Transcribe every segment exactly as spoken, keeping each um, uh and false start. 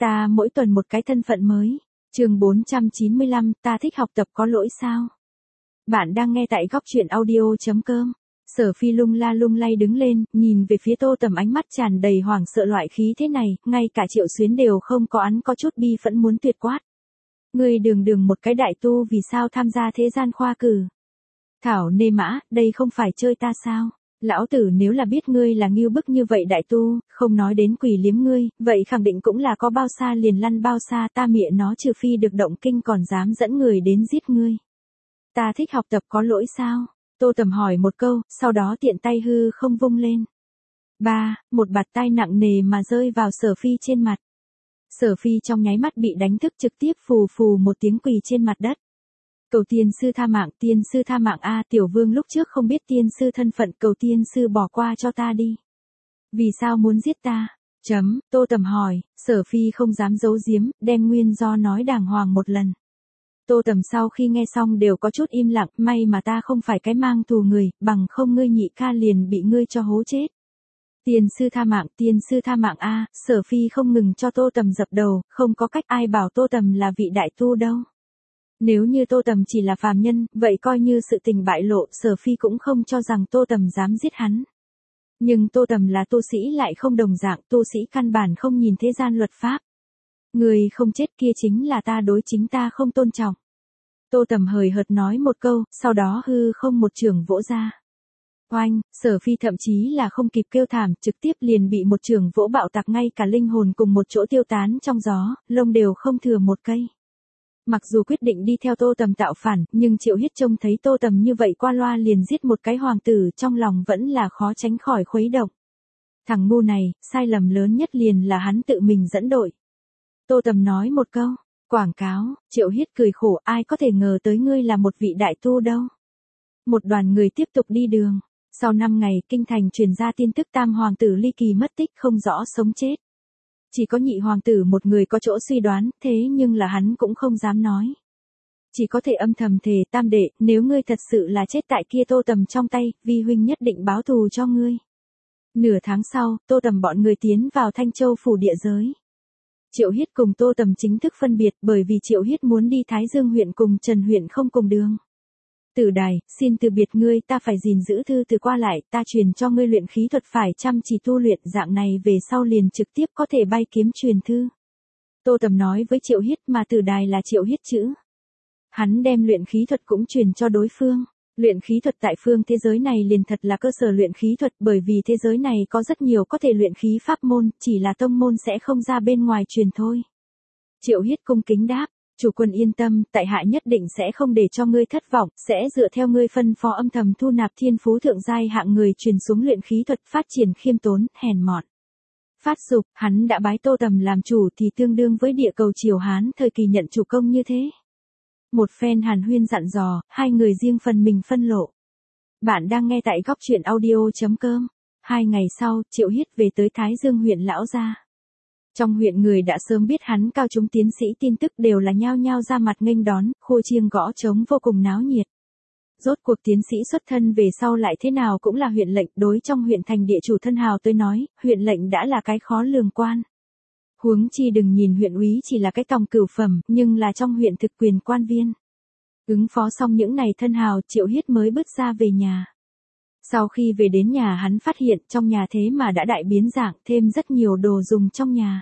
Ta mỗi tuần một cái thân phận mới. Chương bốn trăm chín mươi lăm, ta thích học tập có lỗi sao? Bạn đang nghe tại góc truyện audio chấm com. Sở Phi lung la lung lay đứng lên, nhìn về phía Tô Tầm ánh mắt tràn đầy hoảng sợ loại khí thế này, ngay cả Triệu Xuyến đều không có án có chút bi phẫn muốn tuyệt quát. Ngươi đường đường một cái đại tu vì sao tham gia thế gian khoa cử? Thảo nê mã, đây không phải chơi ta sao? Lão tử nếu là biết ngươi là nghiêu bức như vậy đại tu, không nói đến quỷ liếm ngươi, vậy khẳng định cũng là có bao xa liền lăn bao xa, ta mịa nó trừ phi được động kinh còn dám dẫn người đến giết ngươi. Ta thích học tập có lỗi sao? Tô Tầm hỏi một câu, sau đó tiện tay hư không vung lên. Ba, một bạt tai nặng nề mà rơi vào Sở Phi trên mặt. Sở Phi trong nháy mắt bị đánh thức trực tiếp phù phù một tiếng quỳ trên mặt đất. Cầu tiên sư tha mạng, tiên sư tha mạng a, tiểu vương lúc trước không biết tiên sư thân phận, cầu tiên sư bỏ qua cho ta đi. Vì sao muốn giết ta? Chấm, Tô Tầm hỏi, Sở Phi không dám giấu giếm, đem nguyên do nói đàng hoàng một lần. Tô Tầm sau khi nghe xong đều có chút im lặng, may mà ta không phải cái mang thù người, bằng không ngươi nhị ca liền bị ngươi cho hố chết. Tiên sư tha mạng, tiên sư tha mạng a, Sở Phi không ngừng cho Tô Tầm dập đầu, không có cách ai bảo Tô Tầm là vị đại tu đâu. Nếu như Tô Tầm chỉ là phàm nhân, vậy coi như sự tình bại lộ, Sở Phi cũng không cho rằng Tô Tầm dám giết hắn. Nhưng Tô Tầm là tu sĩ lại không đồng dạng, tu sĩ căn bản không nhìn thế gian luật pháp. Người không chết kia chính là ta đối chính ta không tôn trọng. Tô Tầm hời hợt nói một câu, sau đó hư không một trường vỗ ra. Oanh, Sở Phi thậm chí là không kịp kêu thảm, trực tiếp liền bị một trường vỗ bạo tạc, ngay cả linh hồn cùng một chỗ tiêu tán trong gió, lông đều không thừa một cây. Mặc dù quyết định đi theo Tô Tầm tạo phản, nhưng Triệu Hiết trông thấy Tô Tầm như vậy qua loa liền giết một cái hoàng tử, trong lòng vẫn là khó tránh khỏi khuấy động. Thằng ngu này, sai lầm lớn nhất liền là hắn tự mình dẫn đội. Tô Tầm nói một câu, quảng cáo, Triệu Hiết cười khổ, ai có thể ngờ tới ngươi là một vị đại tu đâu. Một đoàn người tiếp tục đi đường. Sau năm ngày, kinh thành truyền ra tin tức tam hoàng tử ly kỳ mất tích, không rõ sống chết. Chỉ có nhị hoàng tử một người có chỗ suy đoán, thế nhưng là hắn cũng không dám nói. Chỉ có thể âm thầm thề, tam đệ, nếu ngươi thật sự là chết tại kia Tô Tầm trong tay, vi huynh nhất định báo thù cho ngươi. Nửa tháng sau, Tô Tầm bọn người tiến vào Thanh Châu phủ địa giới. Triệu Hiết cùng Tô Tầm chính thức phân biệt, bởi vì Triệu Hiết muốn đi Thái Dương huyện cùng Trần huyện không cùng đường. Tử Đài, xin từ biệt ngươi, ta phải gìn giữ thư từ qua lại, ta truyền cho ngươi luyện khí thuật, phải chăm chỉ tu luyện, dạng này về sau liền trực tiếp có thể bay kiếm truyền thư. Tô Tầm nói với Triệu Hiết, mà Tử Đài là Triệu Hiết chữ. Hắn đem luyện khí thuật cũng truyền cho đối phương. Luyện khí thuật tại phương thế giới này liền thật là cơ sở luyện khí thuật, bởi vì thế giới này có rất nhiều có thể luyện khí pháp môn, chỉ là tông môn sẽ không ra bên ngoài truyền thôi. Triệu Hiết cung kính đáp. Chủ quân yên tâm, tại hạ nhất định sẽ không để cho ngươi thất vọng, sẽ dựa theo ngươi phân phó âm thầm thu nạp thiên phú thượng giai hạng người truyền xuống luyện khí thuật, phát triển khiêm tốn, hèn mọn. Phát dục, hắn đã bái Tô Tầm làm chủ thì tương đương với địa cầu Triều Hán thời kỳ nhận chủ công như thế. Một phen hàn huyên dặn dò, hai người riêng phần mình phân lộ. Bạn đang nghe tại góc truyện audio chấm com. Hai ngày sau, Triệu Hiết về tới Thái Dương huyện lão gia. Trong huyện người đã sớm biết hắn cao trung tiến sĩ, tin tức đều là nhao nhao ra mặt nghênh đón, khua chiêng gõ trống vô cùng náo nhiệt. Rốt cuộc tiến sĩ xuất thân về sau lại thế nào cũng là huyện lệnh, đối trong huyện thành địa chủ thân hào tôi nói, huyện lệnh đã là cái khó lường quan. Huống chi đừng nhìn huyện úy chỉ là cái tòng cửu phẩm, nhưng là trong huyện thực quyền quan viên. Ứng phó xong những này thân hào, Triệu Hiết mới bước ra về nhà. Sau khi về đến nhà hắn phát hiện trong nhà thế mà đã đại biến dạng, thêm rất nhiều đồ dùng trong nhà.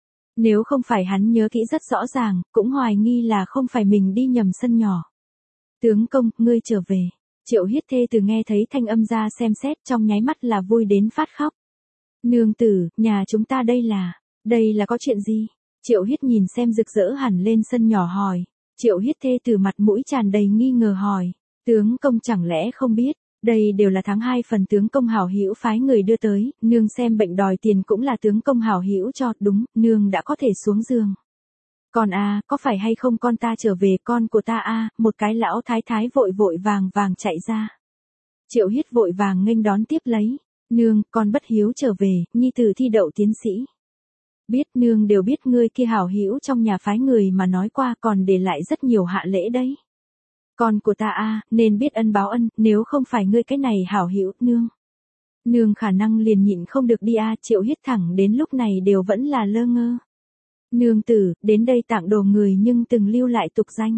Nếu không phải hắn nhớ kỹ rất rõ ràng, cũng hoài nghi là không phải mình đi nhầm sân nhỏ. Tướng công, ngươi trở về. Triệu Hiết thê từ nghe thấy thanh âm ra xem xét, trong nháy mắt là vui đến phát khóc. Nương tử, nhà chúng ta đây là, đây là có chuyện gì? Triệu Hiết nhìn xem rực rỡ hẳn lên sân nhỏ hỏi. Triệu Hiết thê từ mặt mũi tràn đầy nghi ngờ hỏi. Tướng công chẳng lẽ không biết? Đây đều là tháng hai phần tướng công hảo hữu phái người đưa tới, nương xem bệnh đòi tiền cũng là tướng công hảo hữu cho, đúng, nương đã có thể xuống giường. Con a, à, có phải hay không con ta trở về, con của ta a, à, một cái lão thái thái vội vội vàng vàng chạy ra. Triệu Hiết vội vàng nghênh đón tiếp lấy, nương, con bất hiếu trở về, nhi tử thi đậu tiến sĩ. Biết nương đều biết ngươi kia hảo hữu trong nhà phái người mà nói qua, còn để lại rất nhiều hạ lễ đấy. Con của ta a, à, nên biết ân báo ân, nếu không phải ngươi cái này hảo hữu, nương. Nương khả năng liền nhịn không được đi a, Triệu Hiết thẳng đến lúc này đều vẫn là lơ ngơ. Nương tử, đến đây tặng đồ người nhưng từng lưu lại tục danh.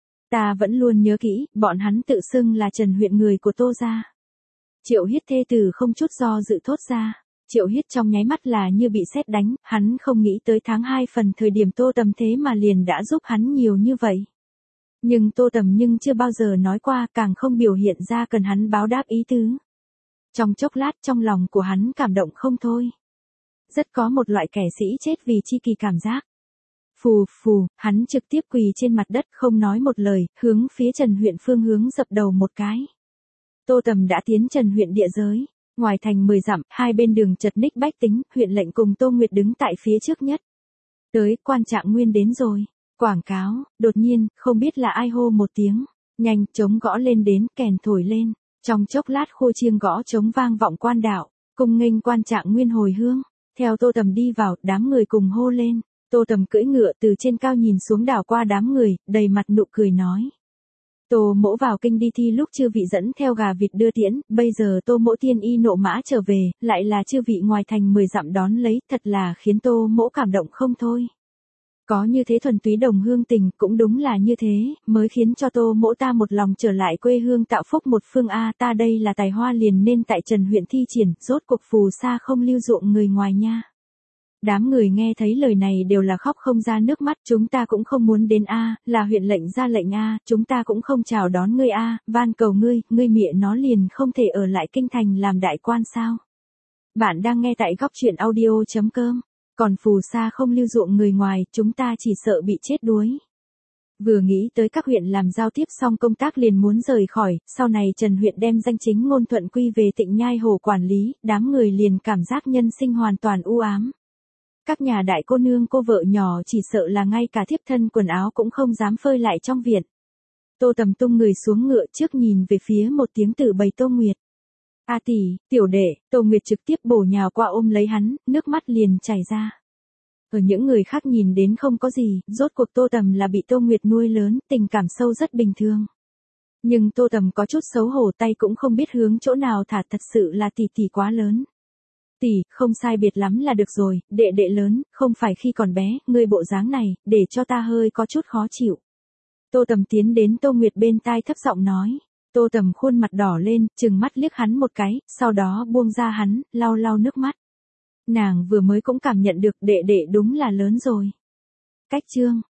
Ta vẫn luôn nhớ kỹ, bọn hắn tự xưng là Trần huyện người của Tô gia. Triệu Hiết thê tử không chút do dự thốt ra. Triệu Hiết trong nháy mắt là như bị sét đánh, hắn không nghĩ tới tháng hai phần thời điểm Tô Tầm thế mà liền đã giúp hắn nhiều như vậy. Nhưng Tô Tầm nhưng chưa bao giờ nói qua, càng không biểu hiện ra cần hắn báo đáp ý tứ. Trong chốc lát trong lòng của hắn cảm động không thôi. Rất có một loại kẻ sĩ chết vì chi kỳ cảm giác. Phù phù, hắn trực tiếp quỳ trên mặt đất không nói một lời, hướng phía Trần huyện phương hướng dập đầu một cái. Tô Tầm đã tiến Trần huyện địa giới. Ngoài thành mười dặm, hai bên đường chật ních bách tính, huyện lệnh cùng Tô Nguyệt đứng tại phía trước nhất. Tới, quan trạng nguyên đến rồi. Quảng cáo, đột nhiên, không biết là ai hô một tiếng. Nhanh, trống gõ lên đến, kèn thổi lên. Trong chốc lát khô chiêng gõ trống vang vọng quan đạo, cùng nghênh quan trạng nguyên hồi hương. Theo Tô Tầm đi vào, đám người cùng hô lên. Tô Tầm cưỡi ngựa từ trên cao nhìn xuống đảo qua đám người, đầy mặt nụ cười nói. Tô mỗ vào kinh đi thi lúc chư vị dẫn theo gà vịt đưa tiễn, bây giờ tô mỗ tiên y nộ mã trở về, lại là chư vị ngoài thành mười dặm đón lấy, thật là khiến tô mỗ cảm động không thôi. Có như thế thuần túy đồng hương tình, cũng đúng là như thế, mới khiến cho tô mỗ ta một lòng trở lại quê hương tạo phúc một phương A, ta đây là tài hoa liền nên tại Trần huyện thi triển, rốt cuộc phù sa không lưu dụng người ngoài nha. Đám người nghe thấy lời này đều là khóc không ra nước mắt, chúng ta cũng không muốn đến A, là huyện lệnh ra lệnh A, chúng ta cũng không chào đón ngươi A, van cầu ngươi, ngươi mẹ nó liền không thể ở lại kinh thành làm đại quan sao. Bạn đang nghe tại góc truyện audio chấm com, còn phù sa không lưu dụng người ngoài, chúng ta chỉ sợ bị chết đuối. Vừa nghĩ tới các huyện làm giao tiếp xong công tác liền muốn rời khỏi, sau này Trần huyện đem danh chính ngôn thuận quy về Tịnh Nhai Hồ quản lý, đám người liền cảm giác nhân sinh hoàn toàn u ám. Các nhà đại cô nương cô vợ nhỏ chỉ sợ là ngay cả thiếp thân quần áo cũng không dám phơi lại trong viện. Tô Tầm tung người xuống ngựa trước nhìn về phía một tiếng tử bầy Tô Nguyệt. A tỷ, tiểu đệ, Tô Nguyệt trực tiếp bổ nhào qua ôm lấy hắn, nước mắt liền chảy ra. Ở những người khác nhìn đến không có gì, rốt cuộc Tô Tầm là bị Tô Nguyệt nuôi lớn, tình cảm sâu rất bình thường. Nhưng Tô Tầm có chút xấu hổ, tay cũng không biết hướng chỗ nào thả, thật sự là tỷ tỷ quá lớn. Tỷ, không sai biệt lắm là được rồi, đệ đệ lớn, không phải khi còn bé, ngươi bộ dáng này, để cho ta hơi có chút khó chịu. Tô Tầm tiến đến Tô Nguyệt bên tai thấp giọng nói. Tô Tầm khuôn mặt đỏ lên, trừng mắt liếc hắn một cái, sau đó buông ra hắn, lau lau nước mắt. Nàng vừa mới cũng cảm nhận được đệ đệ đúng là lớn rồi. Cách chương